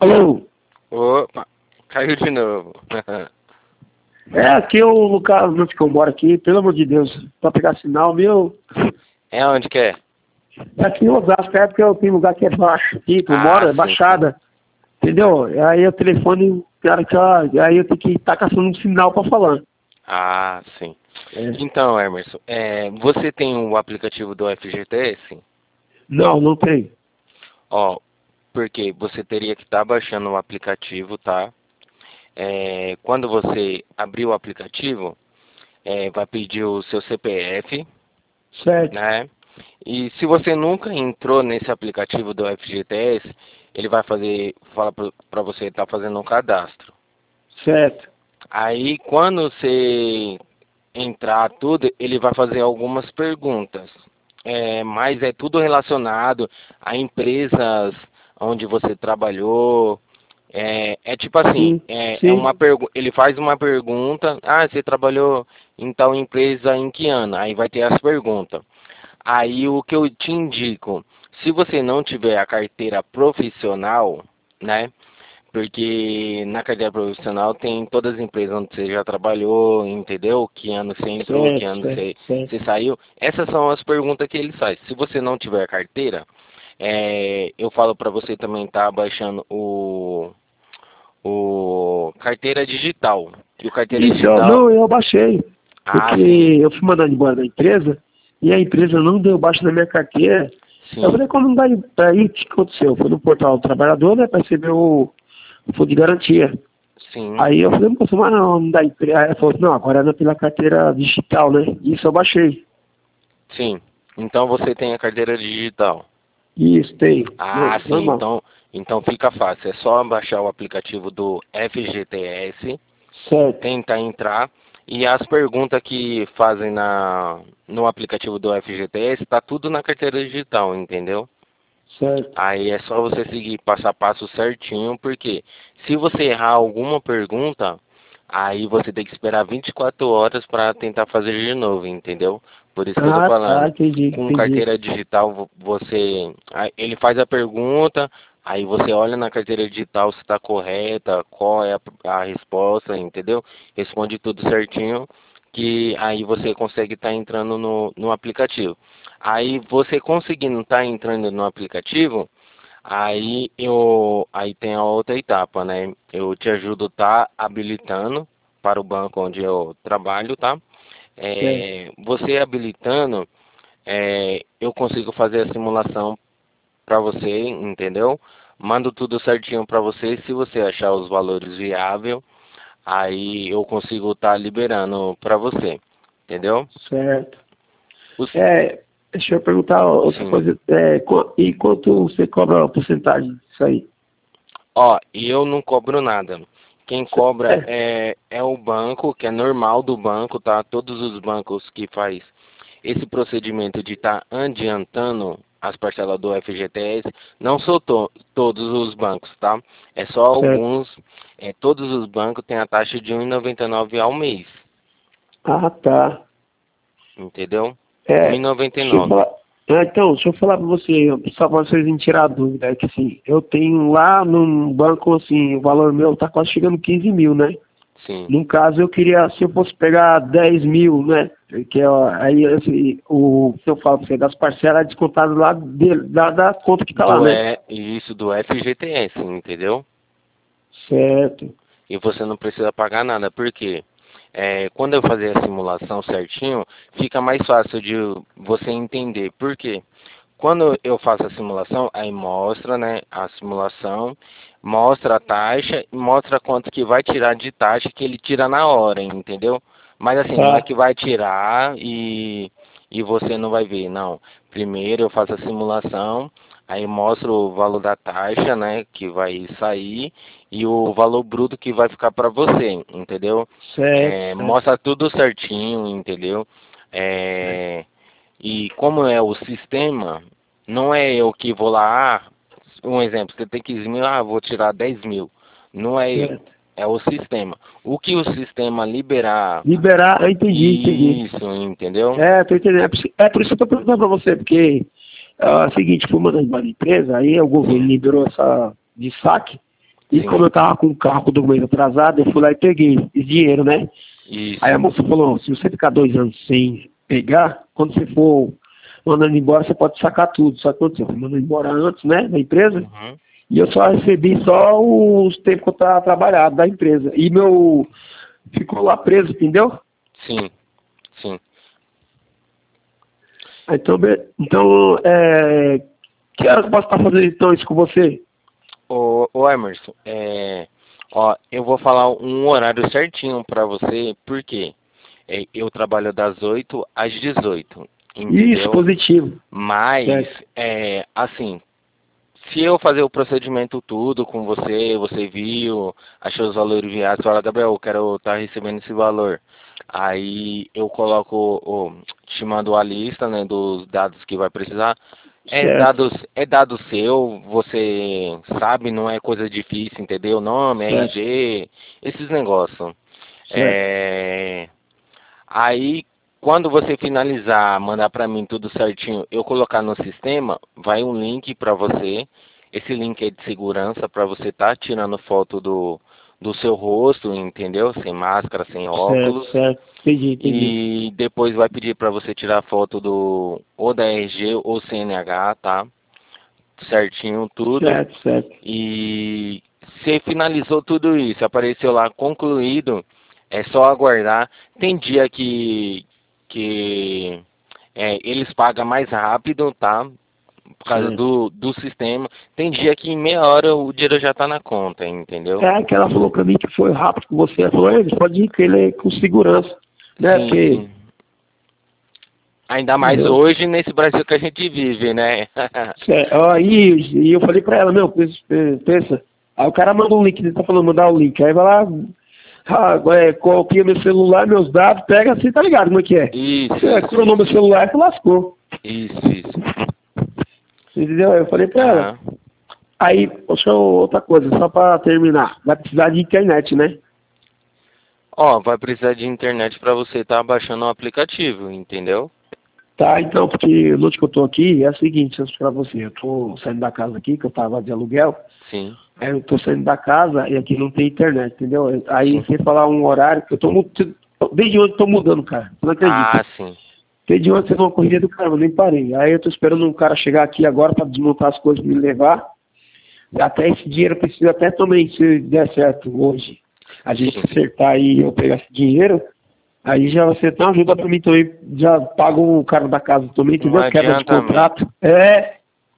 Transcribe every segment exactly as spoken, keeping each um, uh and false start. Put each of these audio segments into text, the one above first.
Alô? Opa, caiu de novo. É, aqui é o lugar onde que eu moro aqui, pelo amor de Deus, pra pegar sinal, meu. É onde que é? É aqui em Osasco, é porque eu tenho lugar que é baixo, aqui, que eu moro, Ah, é sim, baixada. Entendeu? Aí o telefone, cara, que, ó, aí eu tenho que estar caçando um sinal pra falar. Ah, sim. É. Então, Emerson, é, você tem o aplicativo do F G T S? Não, não tem. Ó, porque você teria que estar baixando o aplicativo, tá? É, quando você abrir o aplicativo, é, vai pedir o seu C P F, Certo, né? E se você nunca entrou nesse aplicativo do F G T S, ele vai fazer, fala para você estar fazendo um cadastro. certo. Aí, quando você entrar tudo, ele vai fazer algumas perguntas. É, mas é tudo relacionado a empresas onde você trabalhou. É, é tipo assim, Sim, é, é uma sim. pergu ele faz uma pergunta, ah, você trabalhou em tal empresa em que ano? Aí vai ter as perguntas. Aí o que eu te indico, se você não tiver a carteira profissional, né? Porque na carteira profissional tem todas as empresas onde você já trabalhou, entendeu? Que ano você entrou, que Certo, ano certo, você, certo. você saiu. Essas são as perguntas que ele faz. Se você não tiver carteira, é, eu falo para você também estar tá baixando o, o carteira digital. Que o carteira Isso, eu, digital. não, eu baixei. Ah, Porque sim, eu fui mandado embora da empresa e a empresa não deu baixo na minha carteira. Eu sim, falei, como não dá aí, o que aconteceu? Eu fui no portal do trabalhador, né, para receber o, o fundo de garantia. sim, Aí eu falei, moço, mas não, não dá empresa. Aí ela falou, não, agora é pela carteira digital, né? Isso eu baixei. sim. Então você tem a carteira digital. Isso, tem. Ah, No- sim. Normal. Então, então fica fácil. É só baixar o aplicativo do F G T S, Certo. tentar entrar e as perguntas que fazem na no aplicativo do F G T S tá tudo na carteira digital, entendeu? Certo. Aí é só você seguir passo a passo certinho, porque se você errar alguma pergunta, aí você tem que esperar vinte e quatro horas para tentar fazer de novo, entendeu? Por isso que eu tô Ah, tá, falando. entendi, Com entendi. carteira digital, vo- você, aí ele faz a pergunta, aí você olha na carteira digital se está correta, qual é a, a resposta, entendeu? Responde tudo certinho, que aí você consegue estar entrando no, no aplicativo. Aí você conseguindo estar entrando no aplicativo, aí eu aí tem a outra etapa, né? Eu te ajudo a estar habilitando para o banco onde eu trabalho, tá? Certo. É, você habilitando, é, eu consigo fazer a simulação para você, entendeu? Mando tudo certinho para você. Se você achar os valores viáveis, aí eu consigo estar liberando para você, entendeu? Certo. Os, É, deixa eu perguntar outra sim. coisa. É, qu- e quanto você cobra a porcentagem disso aí? Ó, e eu não cobro nada. Quem cobra É. é, é o banco, que é normal do banco, tá? Todos os bancos que faz esse procedimento de estar adiantando as parcelas do F G T S, não são to todos os bancos, tá? É só Certo. alguns, é, todos os bancos têm a taxa de um e noventa e nove ao mês, Ah, tá. entendeu? É, deixa eu um e noventa e nove. falar. Ah, então, deixa eu falar pra você, só pra vocês me tirar a dúvida, é que assim, eu tenho lá num banco, assim, o valor meu tá quase chegando quinze mil, né? Sim. No caso, eu queria, se eu fosse pegar dez mil, né? Que é, ó, aí, assim, o que eu falo pra você, das parcelas é descontado lá dele, da, da conta que tá lá, Do né? E, isso do F G T S, entendeu? Certo. E você não precisa pagar nada. Por quê? É, quando eu fazer a simulação certinho, fica mais fácil de você entender. Por quê? Quando eu faço a simulação, aí mostra, né, a simulação, mostra a taxa e mostra quanto que vai tirar de taxa que ele tira na hora, entendeu? Mas assim, não é Tá. que vai tirar e, e você não vai ver, não. Primeiro eu faço a simulação, aí mostro o valor da taxa, né, que vai sair e o valor bruto que vai ficar para você, entendeu? Certo, É, certo. mostra tudo certinho, entendeu? É, e como é o sistema, não é eu que vou lá, ah, um exemplo, você tem quinze mil, ah, vou tirar dez mil. Não é eu, Certo. é o sistema. O que o sistema liberar, Liberar, eu entendi, entendi. isso, entendeu? É, tô entendendo. É por, isso- é por isso que eu tô perguntando pra você, porque é o seguinte, fui mandando embora da empresa, aí o governo Sim, liberou essa de saque, E Sim. como eu tava com o carro com o documento atrasado, eu fui lá e peguei esse dinheiro, né? Isso. Aí a moça falou, se você ficar dois anos sem pegar, quando você for mandando embora, você pode sacar tudo. Só que quando você foi mandando embora antes, né, da empresa, Uhum. e eu só recebi só os tempos que eu tava trabalhado da empresa. E meu ficou lá preso, entendeu? Sim, sim. Então, be- então é, que horas eu posso estar fazendo então isso com você? Ô, ô Emerson, é, ó, eu vou falar um horário certinho pra você, porque é, eu trabalho das oito às dezoito, Isso, entendeu? positivo. Mas, Certo. é, assim, se eu fazer o procedimento tudo com você, você viu, achou os valores viados, fala, Gabriel, eu quero estar recebendo esse valor. Aí eu coloco, o, te mando a lista, né, dos dados que vai precisar. É Certo. dados, é dado seu, você sabe, não é coisa difícil, entendeu? Nome, Certo. R G, esses negócios. Certo. É, aí, quando você finalizar, mandar para mim tudo certinho, eu colocar no sistema, vai um link para você. Esse link é de segurança para você estar tirando foto do, do seu rosto, entendeu? Sem máscara, sem Certo, óculos. certo. Entendi, entendi. E depois vai pedir para você tirar foto do ou da R G ou C N H, tá? Certinho tudo. Certo, certo. E você finalizou tudo isso, apareceu lá concluído, é só aguardar. Tem dia que, que é, eles pagam mais rápido, tá? Por causa Certo. do, do sistema. Tem dia que em meia hora o dinheiro já tá na conta, entendeu? É que ela falou pra mim que foi rápido com você. Ela falou, "Ei, pode ir que ele é com segurança. Né? Sim, Porque. sim. Ainda mais Entendeu? hoje nesse Brasil que a gente vive, né? Certo. Ó, e, e eu falei pra ela, meu, pensa. Aí o cara mandou um link, ele tá falando, mandar o link. Aí vai lá, ah, é, copia meu celular, meus dados, pega assim, tá ligado como é que é? Isso, Você isso, coronou meu celular e lascou. isso, isso. Entendeu? Aí eu falei pra ela. Aham. Aí, deixa eu, outra coisa, só pra terminar. Vai precisar de internet, né? Ó, vai precisar de internet para você estar baixando o aplicativo, entendeu? Tá, então, porque a noite que eu tô aqui é a seguinte, eu pra você, eu tô saindo da casa aqui, que eu tava de aluguel, Sim, aí eu tô saindo da casa e aqui não tem internet, entendeu? Aí sim. você falar um horário, que eu tô mu- desde ontem eu tô mudando, cara, você não acredita. Ah, sim. Desde ontem você não corrida do carro, eu nem parei. Aí eu tô esperando um cara chegar aqui agora pra desmontar as coisas e me levar. Até esse dinheiro precisa até também, se der certo hoje, a gente Sim. acertar aí e eu pegar esse dinheiro, aí já vai ser uma ajuda pra mim também, já pago o cara da casa também, Um entendeu? Quebra de adiantamento. contrato. É,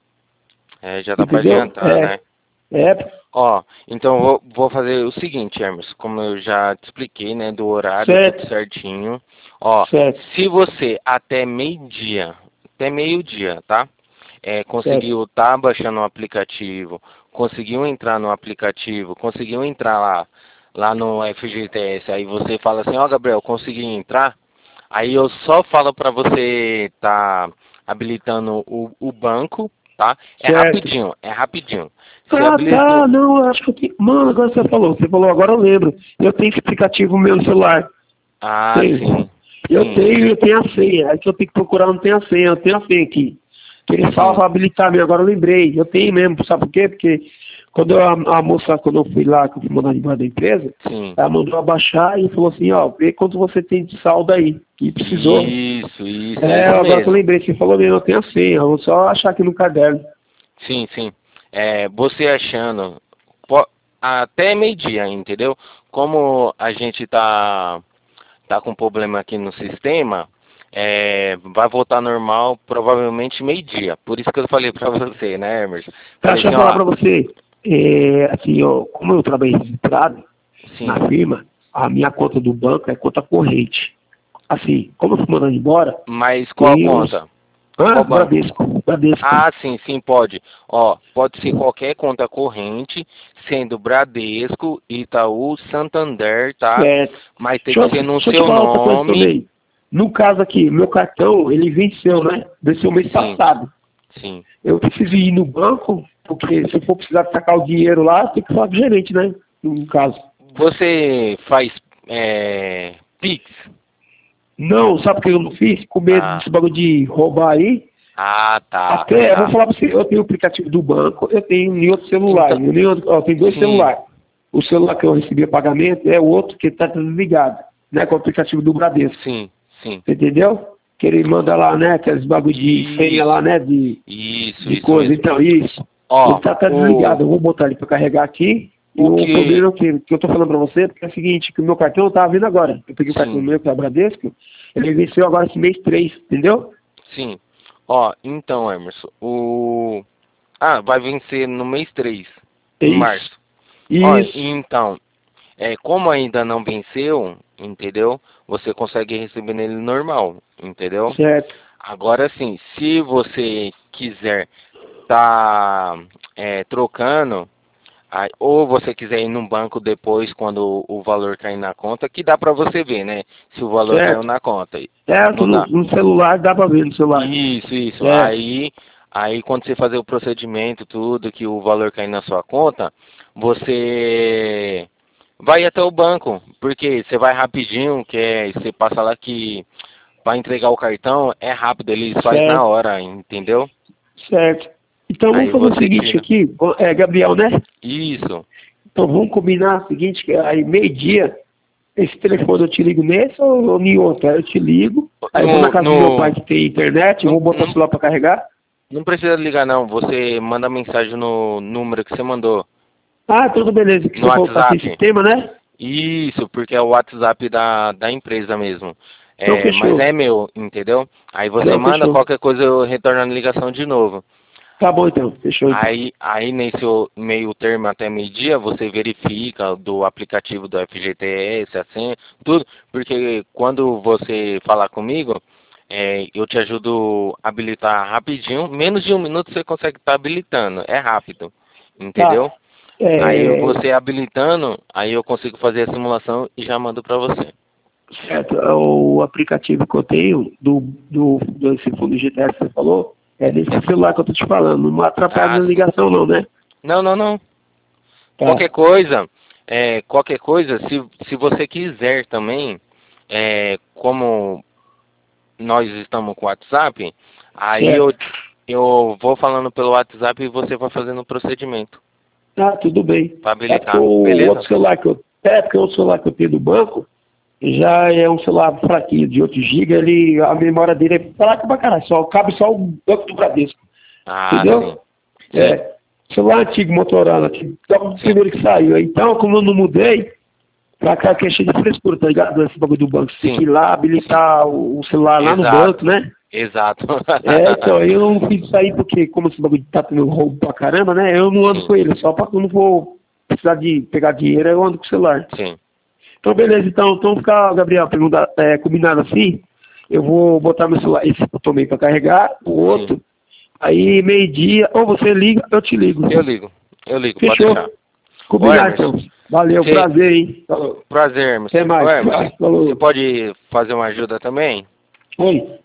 É, já dá para entendeu? adiantar, É, né? é, Ó, então vou, vou fazer o seguinte, Hermes, como eu já te expliquei, né, do horário, tudo certo, certinho. Ó, certo, se você até meio-dia, até meio-dia, tá? É, certo, conseguiu tá baixando o aplicativo, conseguiu entrar no aplicativo, conseguiu entrar lá, lá no F G T S, aí você fala assim, ó, Gabriel, consegui entrar, aí eu só falo para você tá habilitando o, o banco, tá? É certo. rapidinho, é rapidinho. Você Ah, tá, habilitou. não, eu acho que eu tenho... Mano, agora você falou, você falou, agora eu lembro. Eu tenho esse aplicativo no meu celular. Ah, Tenho. sim. Eu Sim, tenho, sim. eu tenho a senha. Aí que eu tenho que procurar, não tem a senha, eu tenho a senha aqui. Que ele fala Sim. para habilitar mesmo, agora eu lembrei. Eu tenho mesmo, sabe por quê? Porque quando eu- a, a moça, quando eu fui lá, que eu fui mandar embora da empresa, Sim. ela mandou abaixar e falou assim, ó, vê quanto você tem de saldo aí. E precisou. Isso, isso, é É, isso agora que eu mesmo. lembrei, você falou mesmo, eu tenho a senha, eu vou só achar aqui no caderno. Sim, sim. É, você achando po- até meio-dia, entendeu? Como a gente tá tá com problema aqui no sistema, é, vai voltar normal provavelmente meio-dia. Por isso que eu falei pra você, né, Emerson? Tá, Falei deixa eu assim, falar ó, para você, é, assim, ó, como eu trabalhei registrado sim, na firma, a minha conta do banco é conta corrente. Assim, como eu fui mandando embora, mas qual tem uns... conta? Ah, Qual banco? Bradesco, Bradesco. Ah, sim, sim, pode. Ó, pode ser qualquer conta corrente, sendo Bradesco, Itaú, Santander, tá? Certo. Mas tem Deixa que eu, ser no deixa eu te seu falar outra coisa nome. também. No caso aqui, meu cartão, ele venceu, né? Venceu mês Sim, passado. sim. Eu preciso ir no banco, porque se eu for precisar sacar o dinheiro lá, tem que falar com o gerente, né? No caso. Você faz é, Pix? Não, sabe por que eu não fiz? Com medo Ah, desse bagulho de roubar aí. ah, tá, Até, eu vou tá. falar pra você, eu tenho o aplicativo do banco, eu tenho em outro celular. Então, Eu, tenho, ó, eu tenho dois sim. celulares. o celular que eu recebi o pagamento é o outro que está desligado, né? Com o aplicativo do Bradesco. Sim, sim. Você entendeu? Que ele manda lá, né? Aqueles bagulho de senha lá, né? De, Isso, de isso coisa. mesmo. Então, isso. Ó, Ele tá até o, desligado. Eu vou botar ele para carregar aqui. E o o que... problema que, que eu tô falando para você é o seguinte, que o meu cartão tava vindo agora. Eu peguei o cartão Sim, meu, que é o Bradesco, ele venceu agora esse mês três, entendeu? sim. Ó, então, Emerson, o... Ah, vai vencer no mês três, É em isso. março. Ó, Isso. então, é, como ainda não venceu, entendeu? Você consegue receber nele normal, entendeu? Certo. Agora sim, se você quiser tá é, trocando, aí, ou você quiser ir no banco depois quando o, o valor cair na conta, que dá pra você ver, né? Se o valor caiu Certo. na conta. Certo, Não no, dá. no celular, dá para ver no celular. Isso, isso. Certo. Aí, aí quando você fazer o procedimento, tudo, que o valor cair na sua conta, você vai até o banco, porque você vai rapidinho, que é, você passa lá que para entregar o cartão é rápido, eles fazem na Certo. hora, entendeu? Certo. Então vamos Aí fazer o você seguinte tira. aqui, é Gabriel, né? Isso. Então vamos combinar o seguinte, que aí meio-dia, esse telefone eu te ligo nesse ou, ou em outro? Aí eu te ligo, aí eu vou na No, casa do meu pai no, que tem internet, eu não, vou botar o não, celular para carregar. não precisa ligar não, você manda mensagem no número que você mandou, Ah, tudo beleza, que no você falou que tá sem WhatsApp. sistema, né? Isso, porque é o WhatsApp da, da empresa mesmo. Então É, mas fechou. é meu, entendeu? Aí você Não, manda, fechou. qualquer coisa eu retorno a ligação de novo. Tá bom então, fechou então. Aí, aí nesse o- meio termo até meio-dia, você verifica do aplicativo do F G T S, assim, tudo, porque quando você falar comigo, é, eu te ajudo a habilitar rapidinho, menos de um minuto você consegue estar habilitando, é rápido, entendeu? Tá. Aí É, você habilitando, aí eu consigo fazer a simulação e já mando pra você. certo, o aplicativo que eu tenho do, do, desse fundo G T S que você falou, é nesse celular que eu tô te falando, não atrapalha Ah, na sim. ligação não, né? Não, não, não. Qualquer Tá. coisa, é, qualquer coisa, se, se você quiser também, é, como nós estamos com o WhatsApp, aí eu, Certo. eu vou falando pelo WhatsApp e você vai fazendo o procedimento Ah, tudo bem. para É porque habilitar, o outro beleza? celular que eu, é porque o outro celular que eu tenho do banco já é um celular fraquinho, de oito gigas, ele, a memória dele é fraca pra caralho, só, cabe só o banco do Bradesco. Ah, sim. Entendeu? Sim, É. Celular antigo, Motorola, que é o sim, primeiro que saiu. Então, como eu não mudei, pra cá que é cheio de frescura, tá ligado? Esse bagulho do banco. Você tem que sim, ir lá, sim. habilitar o, o celular lá no banco, Exato, né? exato. É, então, eu não fiz isso aí porque, como esse bagulho tá tendo roubo pra caramba, né? Eu não ando Sim, com ele, só pra quando for precisar de pegar dinheiro, eu ando com o celular. sim. Então, beleza, então, então fica, Gabriel, pergunta, é, combinado assim, eu vou botar meu celular, esse que eu tomei pra carregar, o Sim. outro, aí meio-dia, ou você liga, eu te ligo. Eu ligo, eu ligo, pode deixar. Fechou? Ô, Combinado, Emerson, então. Valeu, você... prazer, hein? Falou. Prazer, Até Emerson. Ô, mais. Emerson, você Falou. pode fazer uma ajuda também? Oi.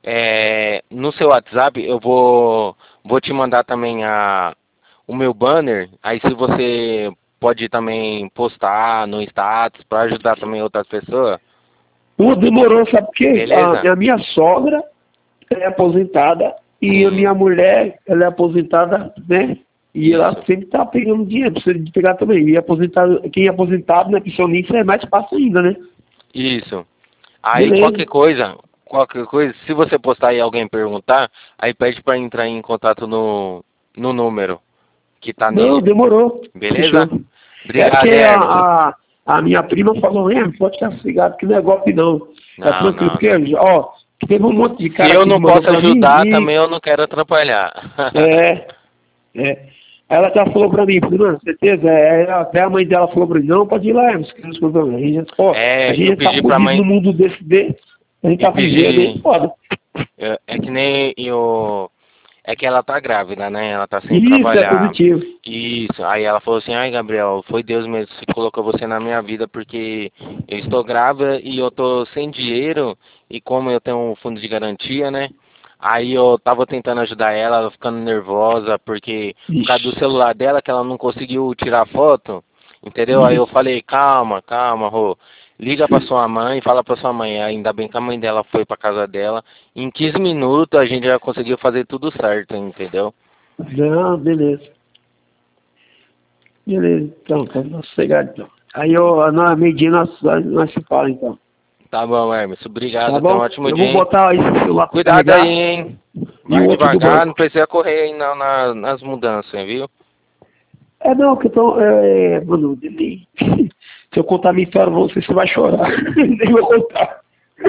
É, no seu WhatsApp eu vou, vou te mandar também a, o meu banner. Aí se você pode também postar no status para ajudar também outras pessoas. Pô, demorou, sabe por quê? Beleza? A, a minha sogra é aposentada e a minha Sim, mulher, ela é aposentada, né? E ela isso, sempre tá pegando dinheiro, precisa de pegar também. E aposentado, quem é aposentado, né, pensionista, é mais fácil ainda, né? isso. Aí Beleza. qualquer coisa, qualquer coisa, se você postar e alguém perguntar, aí pede para entrar em contato no, no número que tá Não, nele. demorou. Fechou. Beleza? É porque Obrigado, a, Emerson. a, a minha prima falou, é, pode ficar sossegado que não é golpe não. Tá Não, tranquilo, não, porque, não. ó, teve um monte de Se cara eu que não mandou posso pra mim ajudar, e também eu não quero atrapalhar. é, é. Aí ela já falou pra mim, falei, mano, certeza, é, até a mãe dela falou pra mim, não, pode ir lá, Emerson, que não se preocupe, não. A gente, já- ó, a É, gente eu já tá pedi pra fudido mãe no mundo desse, de, a gente e tá vivendo aí, pedi. foda. É é que nem eu. É que ela tá grávida, né? Ela tá sem Isso é trabalhar. positivo. Isso. Aí ela falou assim, ai Gabriel, foi Deus mesmo que colocou você na minha vida porque eu estou grávida e eu tô sem dinheiro e como eu tenho um fundo de garantia, né? Aí eu tava tentando ajudar ela, ela ficando nervosa porque por causa do Ixi, celular dela que ela não conseguiu tirar foto, entendeu? Aí eu isso. falei, calma, calma, Rô. Liga pra sua mãe, fala pra sua mãe. Ainda bem que a mãe dela foi pra casa dela. Em quinze minutos a gente já conseguiu fazer tudo certo, entendeu? Não, beleza. Beleza, então, tá sossegado então. Aí eu, na meio-dia nós, nós se fala então. Tá bom, Hermes. Obrigado. Tá Até um bom? ótimo Eu dia, vou hein? botar esse celular pra Cuidado carregar aí, hein? e o Vai outro do devagar, banco. não precisa correr aí não, na, nas mudanças, hein, viu? É não, que então, é, mano, ele- se eu contar minha história, você, você vai chorar. Nem vou contar.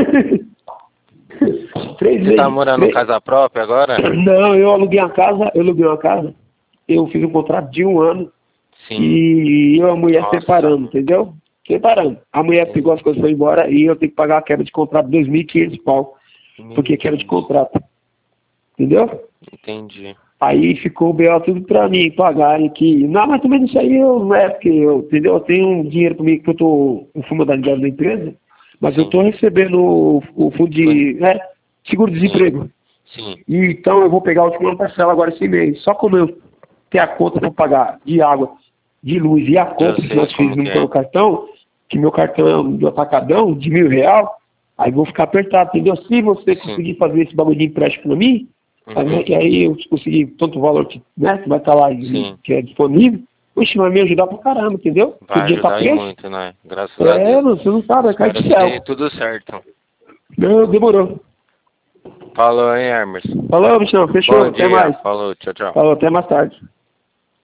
Três Você tá vezes. morando em Três... casa própria agora? Não, eu aluguei uma casa, eu aluguei uma casa, eu fiz um contrato de um ano Sim. e eu e a mulher Nossa. separando, entendeu? Separando. A mulher Entendi. pegou as coisas e foi embora e eu tenho que pagar a quebra de contrato de dois mil e quinhentos pau, Meu porque quebra de Deus. contrato. Entendeu? Entendi. Aí ficou o B O tudo pra mim pagar e que. Não, mas também isso aí eu, não é porque eu, entendeu? Eu tenho um dinheiro comigo que eu tô com fundo da da empresa, mas Sim. eu tô recebendo o, o fundo de né, seguro-desemprego. Sim. E então eu vou pegar a última parcela agora esse mês. Só como eu tenho a conta para pagar de água, de luz e a Eu compra que sei nós como fizemos que no é. meu cartão, que meu cartão é um do atacadão de mil real, aí vou ficar apertado, entendeu? Se você Sim. conseguir fazer esse bagulho de empréstimo para mim, Uhum. e aí eu conseguir tanto valor que, né, que vai estar lá Sim. que é disponível, oxe, vai me ajudar pra caramba, entendeu? Porque o Vai dinheiro tá ajudar aí preço. muito, né? Graças a É, Deus. mano, você não sabe, é cai do Espero que dê céu. tudo certo. Não, demorou. Falou, hein, Hermes? Falou, bichão, fechou, Bom até dia. mais. Falou, tchau, tchau. Falou, até mais tarde.